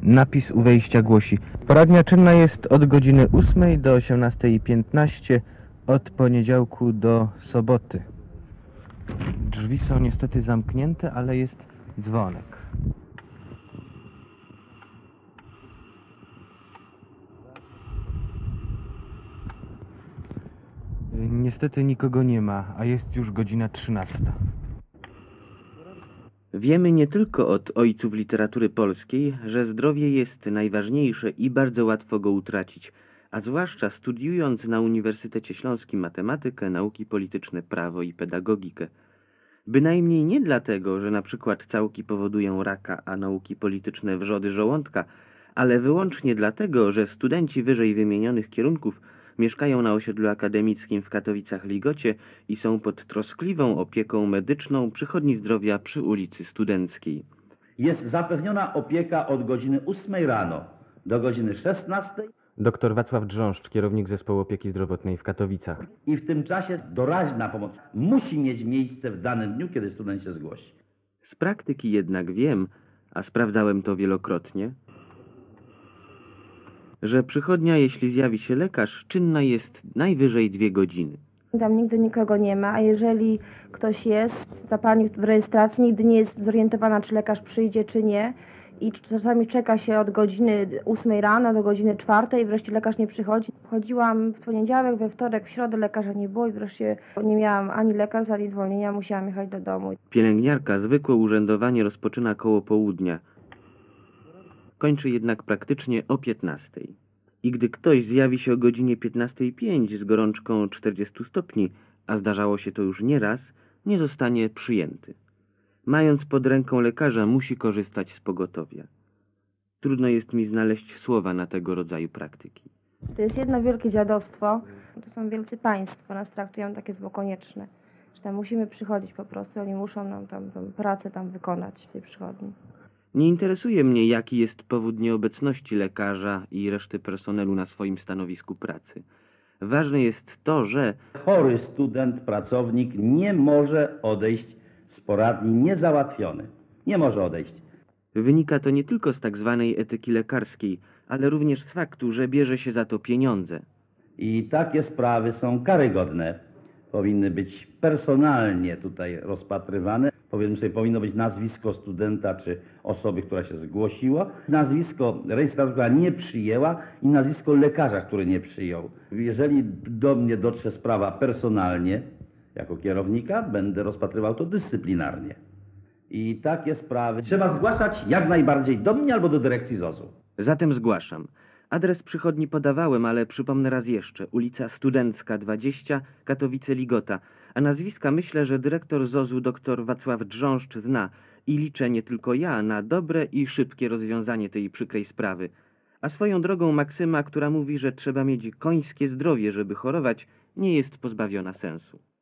Napis u wejścia głosi: poradnia czynna jest od godziny 8 do 18:15 od poniedziałku do soboty. Drzwi są niestety zamknięte, ale jest dzwonek. Niestety nikogo nie ma, a jest już godzina 13. Wiemy nie tylko od ojców literatury polskiej, że zdrowie jest najważniejsze i bardzo łatwo go utracić, a zwłaszcza studiując na Uniwersytecie Śląskim matematykę, nauki polityczne, prawo i pedagogikę. Bynajmniej nie dlatego, że na przykład całki powodują raka, a nauki polityczne wrzody żołądka, ale wyłącznie dlatego, że studenci wyżej wymienionych kierunków mieszkają na osiedlu akademickim w Katowicach-Ligocie i są pod troskliwą opieką medyczną Przychodni Zdrowia przy ulicy Studenckiej. Jest zapewniona opieka od godziny 8 rano do godziny 16 Dr Wacław Drząszcz, kierownik Zespołu Opieki Zdrowotnej w Katowicach. i w tym czasie doraźna pomoc musi mieć miejsce w danym dniu, kiedy student się zgłosi. Z praktyki jednak wiem, a sprawdzałem to wielokrotnie, że przychodnia, jeśli zjawi się lekarz, czynna jest najwyżej 2 godziny. Tam nigdy nikogo nie ma, a jeżeli ktoś jest, ta pani w rejestracji nigdy nie jest zorientowana, czy lekarz przyjdzie, czy nie. I czasami czeka się od godziny 8 rano do godziny 4 i wreszcie lekarz nie przychodzi. Chodziłam w poniedziałek, we wtorek, w środę lekarza nie było i wreszcie nie miałam ani lekarza, ani zwolnienia, musiałam jechać do domu. Pielęgniarka zwykłe urzędowanie rozpoczyna koło południa. Kończy jednak praktycznie o 15. I gdy ktoś zjawi się o godzinie 15:05 z gorączką 40 stopni, a zdarzało się to już nieraz, nie zostanie przyjęty. Mając pod ręką lekarza, musi korzystać z pogotowia. Trudno jest mi znaleźć słowa na tego rodzaju praktyki. To jest jedno wielkie dziadostwo. To są wielcy państwo, nas traktują takie zło konieczne. Że tam musimy przychodzić po prostu, oni muszą nam tam pracę tam wykonać w tej przychodni. Nie interesuje mnie, jaki jest powód nieobecności lekarza i reszty personelu na swoim stanowisku pracy. Ważne jest to, że Chory student, pracownik nie może odejść z poradni niezałatwiony. Nie może odejść. wynika to nie tylko z tak zwanej etyki lekarskiej, ale również z faktu, że bierze się za to pieniądze. I takie sprawy są karygodne. Powinny być personalnie tutaj rozpatrywane. Powinno być nazwisko studenta czy osoby, która się zgłosiła, nazwisko rejestratora, która nie przyjęła i nazwisko lekarza, który nie przyjął. Jeżeli do mnie dotrze sprawa personalnie, jako kierownika, będę rozpatrywał to dyscyplinarnie. I takie sprawy trzeba zgłaszać jak najbardziej do mnie albo do dyrekcji ZOZ-u. Zatem zgłaszam. Adres przychodni podawałem, ale przypomnę raz jeszcze. Ulica Studencka 20, Katowice-Ligota. A nazwiska myślę, że dyrektor ZOZ-u dr Wacław Drząszcz zna i liczę nie tylko ja na dobre i szybkie rozwiązanie tej przykrej sprawy. A swoją drogą maksyma, która mówi, że trzeba mieć końskie zdrowie, żeby chorować, nie jest pozbawiona sensu.